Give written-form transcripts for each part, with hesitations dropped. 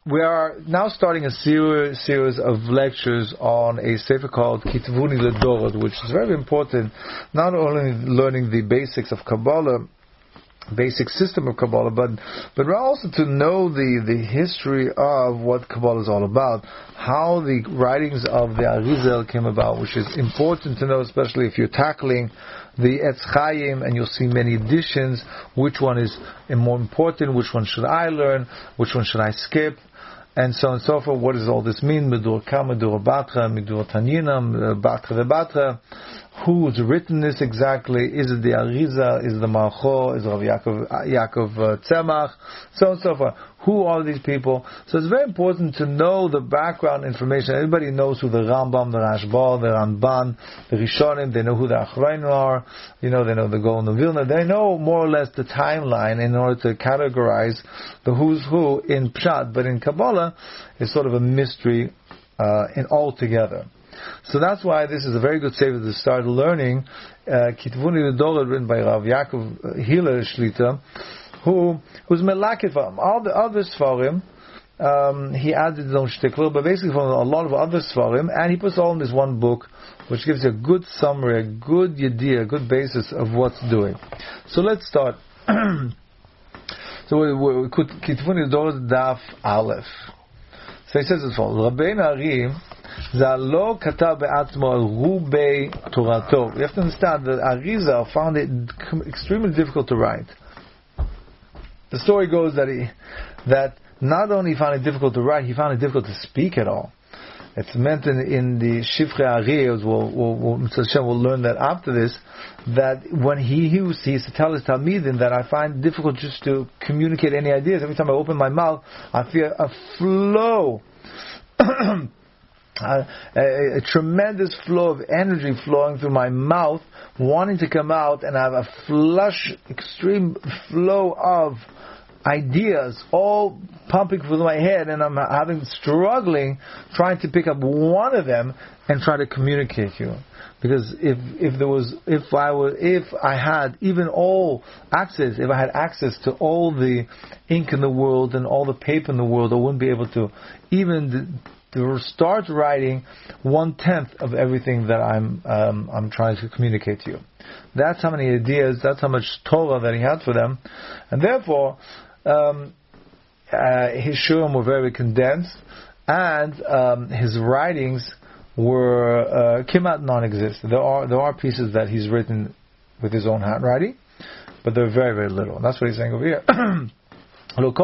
We are now starting a series of lectures on a sefer called Kitvuni Ledorot, which is very important, not only learning the basics of Kabbalah, basic system of Kabbalah, but also to know the history of what Kabbalah is all about, how the writings of the Arizal came about, which is important to know, especially if you're tackling the Etz Chaim and you'll see many editions, which one is more important, which one should I learn, which one should I skip, and so on and so forth. What does all this mean? Midur Ka, Midur Batra, Midur Tanina, Batra the Batra. Who's written this exactly? Is it the Arizal? Is it the Malcho? Is it Rav Yaakov Tzemach? So on and so forth. Who are these people? So it's very important to know the background information. Everybody knows who the Rambam, the Rashba, the Ramban, the Rishonim. They know who the Achronim are. They know the Gaon of Vilna. They know more or less the timeline in order to categorize the who's who in Pshat. But in Kabbalah, it's sort of a mystery in altogether. So that's why this is a very good sefer to start learning. Kitvuni Ledorot, written by Rav Yaakov Hillel Shlita, who's melakit from all the other Sfarim. He added his own shtickler, but basically from a lot of other Sfarim, and he puts all in this one book, which gives you a good summary, a good idea, a good basis of what's doing. So let's start. So we could Kitvuni Ledorot Daf Aleph. So he says as follows: Rabbeinu Ari Zalo katav be'atzmo al rubei torato. You have to understand that Arizal found it extremely difficult to write. The story goes that not only found it difficult to write, he found it difficult to speak at all. It's meant in the Shifrei Ari, we'll learn that after this, that when he used to tell his Talmidim that I find it difficult just to communicate any ideas. Every time I open my mouth, I feel a flow, a tremendous flow of energy flowing through my mouth, wanting to come out, and I have a flush, extreme flow of ideas all pumping through my head, and I'm struggling trying to pick up one of them and try to communicate you. Because if I had access to all the ink in the world and all the paper in the world, I wouldn't be able to even to start writing 1/10 of everything that I'm trying to communicate to you. That's how many ideas, that's how much Torah that he had for them, and therefore his shurim were very condensed, and his writings were kimat non-existent. There are pieces that he's written with his own handwriting, but they're very, very little. And that's what he's saying over here. But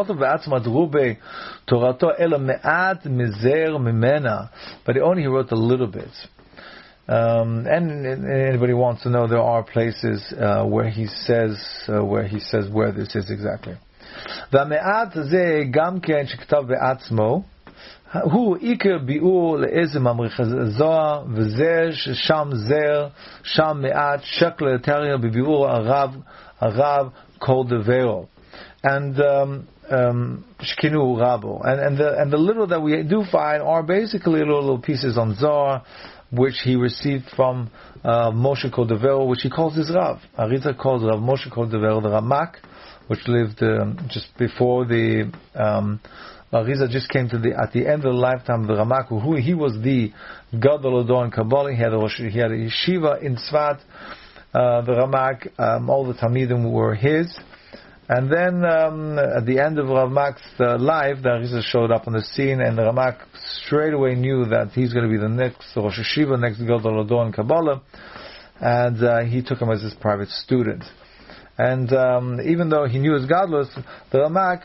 he wrote a little bit. And anybody wants to know, there are places where he says where this is exactly. והמעט הזה גם כן שכתב בעצמו הוא עיקר ביאור לאיזה ממריך זוהר, וזה ששם זר, שם מעט שקל יותר בביאור הרב כל דברו. And Shkinu Rabo. And the little that we do find are basically little pieces on Zohar, which he received from Moshe Cordovero, which he calls his Rav. Arizal calls Rav Moshe Cordovero the Ramak, which lived just before the Arizal just came at the end of the lifetime of the Ramak, who he was the Gadol Ador in Kabbalah. He had a yeshiva in Tzfat. The Ramak, all the Talmidim were his. And then at the end of Ramak's life, the Arizal showed up on the scene, and the Ramak straight away knew that he's going to be the next Rosh Hashiva, next Gadol Ador in Kabbalah, and he took him as his private student. And even though he knew his godless, the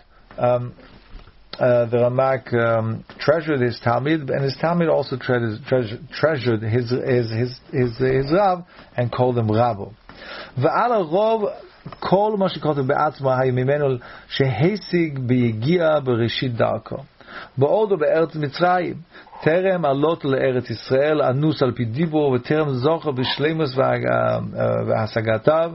Ramak treasured his Talmud, and his Talmud also treasured his Rav and called him Rabo. V'ala rov כל מה שכותב בעצמו היה ממנו שהשיג ביגיע בראשית דרכו. בעודו בארץ מצרים, טרם עלות לארץ ישראל, אנוס על פי דיבור, וטרם זוכר בשלימוס והשגתיו,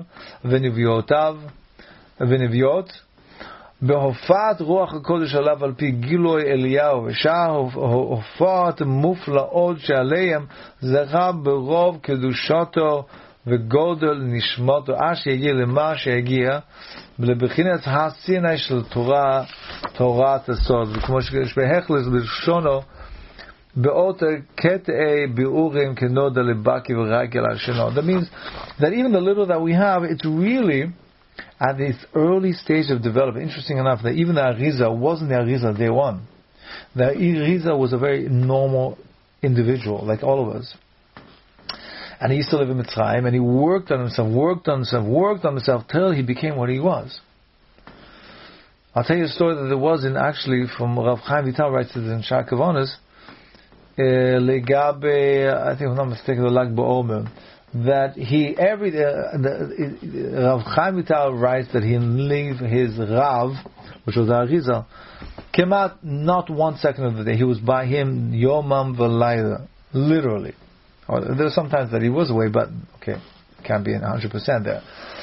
ונביאות, בהופעת רוח הקודש עליו על פי גילוי אליהו, ושאר הופעות מופלאות שעליהם זכה ברוב קדושתו וגודל נשמתו עד שיגיע למה שהגיע לבחינת הסיני של תורת הסוד, וכמו שבהכלס בלשונו באות קטעי ביאורים כנודע לבקי ורגל על שנו. That means that even the little that we have, it's really at this early stage of development. Interesting enough that even the Arizal wasn't the Arizal day one. The Arizal was a very normal individual, like all of us. And he used to live in Mitzrayim, and he worked on himself till he became what he was. I'll tell you a story that there was actually from Rav Chaim Vital, writes it in Shar Kavonis, Legabe, I think if I'm not mistaken, the Lag BaOmer, that Rav Chaim Vital writes that he leave his Rav, which was the Arizal, came out not 1 second of the day. He was by him Yomam V'Layla, literally. Or there's sometimes that he was away, but okay, can't be 100% there.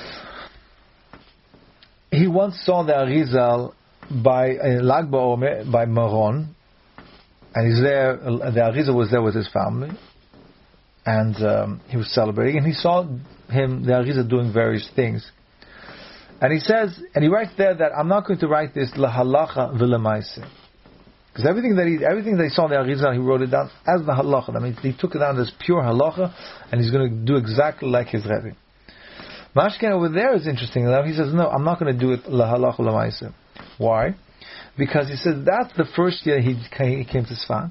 He once saw the Arizal by Lag BaOmer, by Maron, and he's there. The Arizal was there with his family, and he was celebrating, and he saw the Arizal doing various things. And he says, and he writes there that I'm not going to write this lahalacha v'lemaise, because everything that he saw in the Arizal, he wrote it down as the halacha. That means he took it down as pure halacha, and he's going to do exactly like his Rebbe. Mashken over there is interesting. Now he says, no, I'm not going to do it lahalacha v'lemaise. Why? Because he says that's the first year he came to Sfat,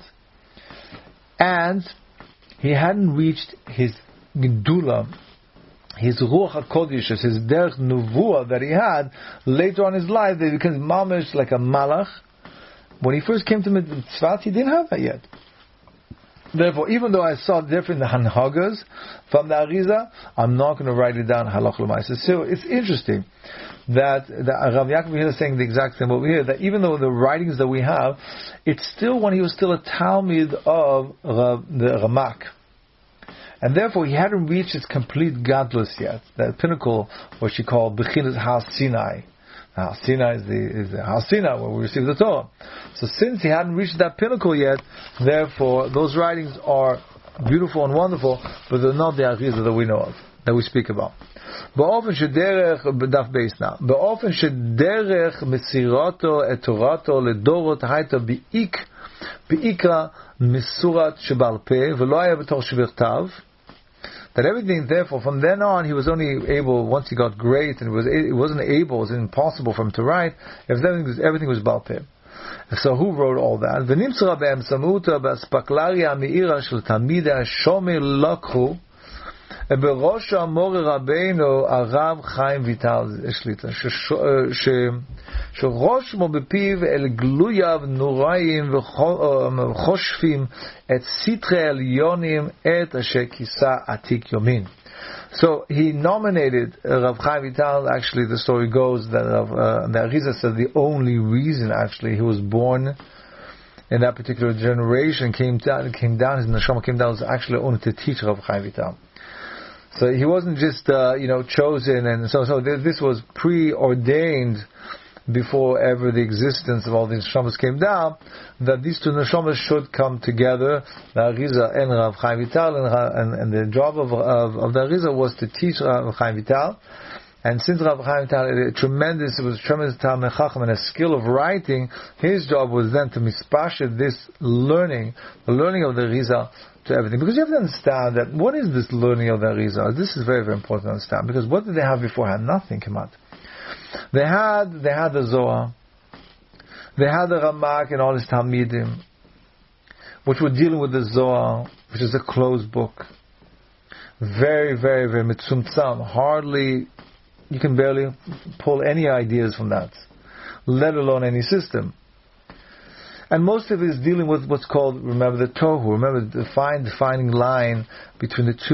and he hadn't reached his gedula, his ruach hakodesh, his derech nuvuah that he had later on in his life. That he becomes mamish like a malach. When he first came to Tzfat, he didn't have that yet. Therefore, even though I saw different hanhagas from the Arizal, I'm not going to write it down halach l'maisa. So it's interesting that Rav Yaakov here is saying the exact same over here, that even though the writings that we have, it's still when he was still a Talmud of the Ramak. And therefore, he hadn't reached his complete gadlus yet, that pinnacle, what she called Bechinas Har Sinai. Har Sinai is the Har Sinai where we receive the Torah. So since he hadn't reached that pinnacle yet, therefore, those writings are beautiful and wonderful, but they're not the Arizal that we know of, that we speak about. באופן שדרך, בדף בייס now, באופן שדרך מסירתו את תורתו לדורות הייתה בעיקר מסורת שבעל פה, ולא היה בתור שבכתב. That everything, therefore, from then on, he was only able, once he got great, and it wasn't able, it was impossible for him to write, everything was בעל פה. So who wrote all that? ונמסרה באמצעותו באספקלריה המאירה של תלמידי השומר לקחו, בראש המורה רבינו הרב חיים ויטל שליט"א, שרושמו בפיו אל גלוייו נוראים וחושפים את סתרי עליונים את אשר כיסה עתיק יומין. So he nominated Rav Chaim Vital. Actually, the story goes that the Arizal said the only reason actually he was born in that particular generation came down, his neshama came down, was actually only to teach Rav Chaim Vital. So he wasn't just chosen, and so this was preordained before ever the existence of all these neshamas came down, that these two neshamas should come together, the Arizal and Rav Chaim Vital, and the job of the Arizal was to teach Rav Chaim Vital. And since Rav Chaim Vital was a tremendous Talmid Chacham and a skill of writing, his job was then to mispashet this learning, the learning of the Arizal, to everything. Because you have to understand that what is this learning of the Arizal? This is very, very important to understand. Because what did they have beforehand? Nothing came out. They had the Zohar, they had the Ramak and all his Talmidim, which were dealing with the Zohar, which is a closed book. Very, very, very mitzumtzam. Hardly, you can barely pull any ideas from that, let alone any system. And most of it is dealing with what's called, remember, the Tohu. Remember the defining line between the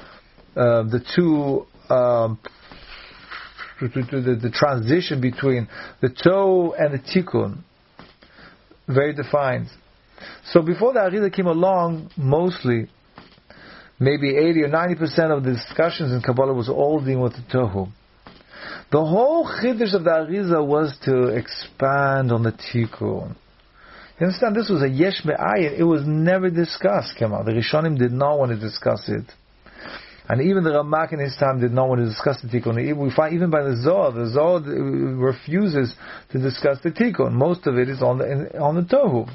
transition between the Tohu and the Tikkun. Very defined. So before the Arizal came along, mostly, maybe 80 or 90% of the discussions in Kabbalah was all dealing with the Tohu. The whole Chiddush of the Arizal was to expand on the Tikkun. You understand, this was a yesh me'ayin. It was never discussed, Kemal. The Rishonim did not want to discuss it. And even the Ramak in his time did not want to discuss the Tikkun. We find even by the Zohar refuses to discuss the Tikkun. Most of it is on the Tohu.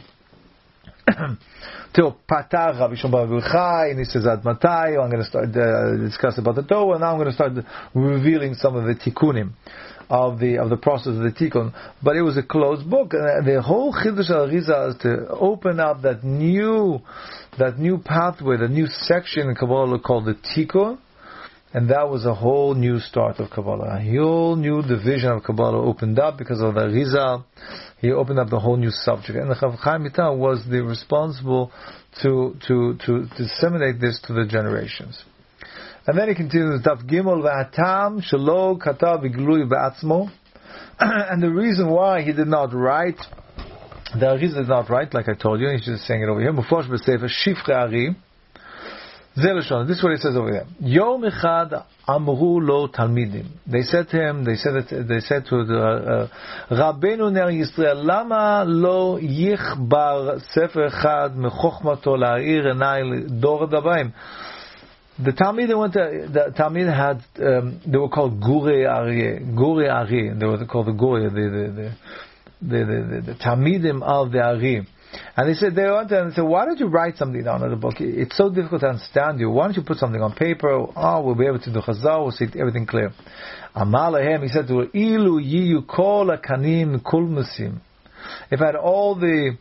Till Patar Rabbi Shimon bar Yochai, and he says, "Ad Matai, I'm going to start discuss about the Torah, and now I'm going to start revealing some of the Tikkunim of the process of the Tikkun." But it was a closed book, and the whole Chiddush Arizal is to open up that new pathway, the new section in Kabbalah called the Tikkun, and that was a whole new start of Kabbalah. A whole new division of Kabbalah opened up because of the Arizal. He opened up the whole new subject, and the Chav Chaim Vital was the responsible to disseminate this to the generations. And then he continues, Daf Gimel v'atam shelo katav iglui ba'atzmo, and the reason why he did not write, the Arizal did not write, like I told you, he's just saying it over here. Mufosh b'sefer Shifrei Ari. This is what it says over there. Yom echad amru lo talmidim. They said to him, they said to the Rabbeinu Ner Yisrael, lama lo yichbar sefer echad mechochmato la'ir enai dor dabayim. The Talmid had, they were called Gurei Ari. They were called the Gurei, the Talmidim of the Ari. And they said, why don't you write something down in the book? It's so difficult to understand you. Why don't you put something on paper? Oh, we'll be able to do Chazal, we'll see everything clear. Amar lehem, he said to her, Ilu yiyu kol akanim kulmusim. If I had all the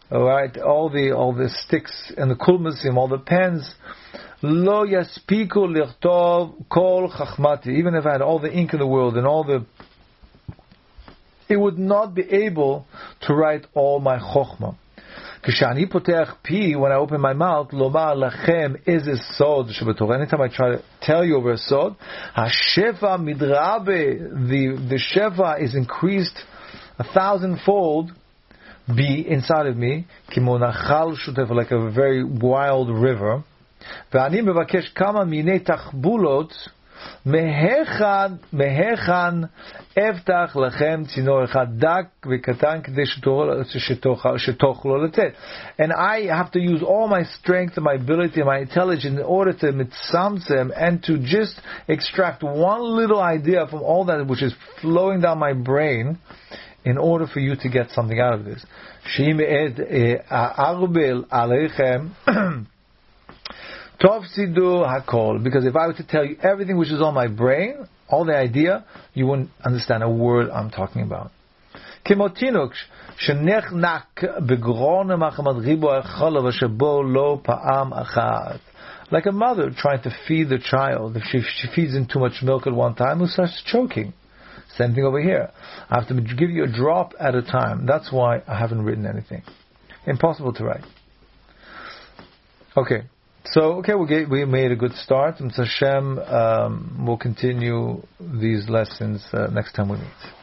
sticks and the kulmusim, all the pens, lo yaspiku lichtov kol chachmati. Even if I had all the ink in the world and it would not be able to write all my chokhmah. K'shani potech pi, when I open my mouth, lomar lachem is a sod shebetorah. Anytime I try to tell you over a sod, hashefa midrabe, the shefa is increased 1,000-fold, be inside of me, kimonachal shutef, like a very wild river. Ve'ani mevakesh kama minei tachbulot, Mehechan eftach lachem tzinor echad dak v'katan k'dei shetochlo letet. And I have to use all my strength and my ability and my intelligence in order to mitzamtzem and to just extract one little idea from all that which is flowing down my brain in order for you to get something out of this. She'im ed arbel aleichem Tov sidu hakol, because if I were to tell you everything which is on my brain, all the idea, you wouldn't understand a word I'm talking about. Kimotinuk shenechnak begron machamad ribo echalav shebo lo paam achat. Like a mother trying to feed the child, if she feeds him too much milk at one time, he starts choking. Same thing over here. I have to give you a drop at a time. That's why I haven't written anything. Impossible to write. Okay. So, we made a good start. And Hashem, we'll continue these lessons next time we meet.